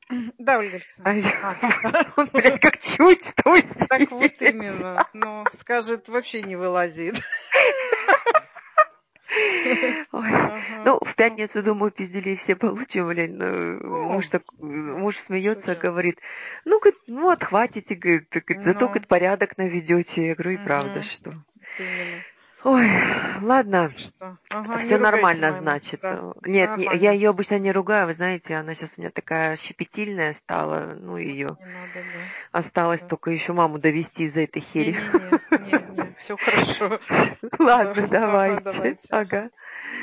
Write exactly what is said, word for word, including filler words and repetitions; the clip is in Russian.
Да, Ольга Александровна. А, Он, блядь, как чуть, что вы так вот себе. именно. Ну, скажет, вообще не вылазит. Ой. Ага. Ну, в пятницу, думаю, пиздюлей все получим, блин. Ну, Ну, муж, так, ну, муж что смеется, делать? говорит, ну, говорит, ну, отхватите, говорит, так, говорит, зато, Ну, говорит, порядок наведете. Я говорю, и правда, мгм. что. Вот именно. Ой, ладно, Что? Ага, не все ругайте нормально, маму. значит. Да, Нет, не- я нормально ее все. обычно не ругаю, вы знаете, она сейчас у меня такая щепетильная стала, ну, ее. Не надо, да. Осталось Да. только еще маму довести из-за этой хери. Не-не-не, не-не, все хорошо. Да. Ладно, Ага, давайте. давайте. Ага. Ага.